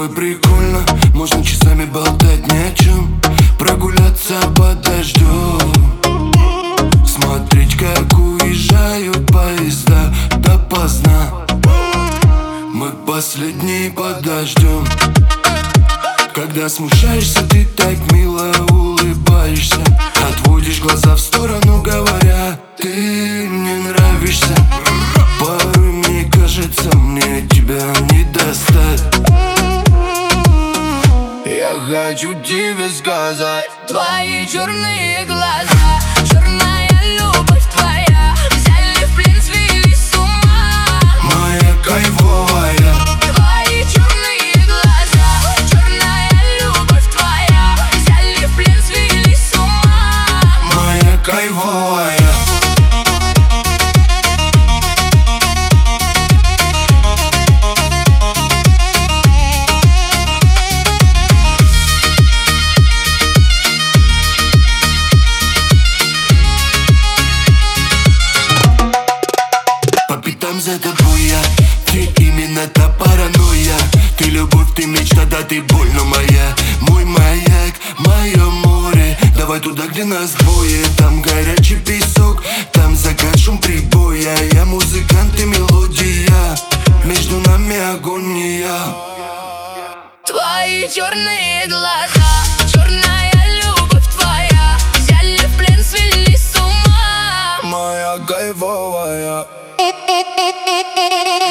тобой прикольно, можно часами болтать ни о чем, прогуляться под дождем, смотреть, как уезжают поезда допоздна. Мы последние под дождем. Когда смущаешься, ты так мило улыбаешься, отводишь глаза в сторону, говоря: ты мне нравишься. Порой мне кажется, мне тебя не достать. Я хочу тебе сказать: твои черные глаза, черная любовь твоя, взяли в плен, свели с ума. Моя кайфовая. Твои черные глаза, черная любовь твоя, взяли в плен, свели с ума. Моя кайфовая. За тобой я, ты именно та паранойя. Ты любовь, ты мечта, да ты боль, но моя. Мой маяк, мое море. Давай туда, где нас двое. Там горячий песок, там закат, шум прибоя. Я музыкант и мелодия, между нами агония. Твои черные глаза, черная любовь твоя, взяли в плен, свели с ума. Моя кайфовая.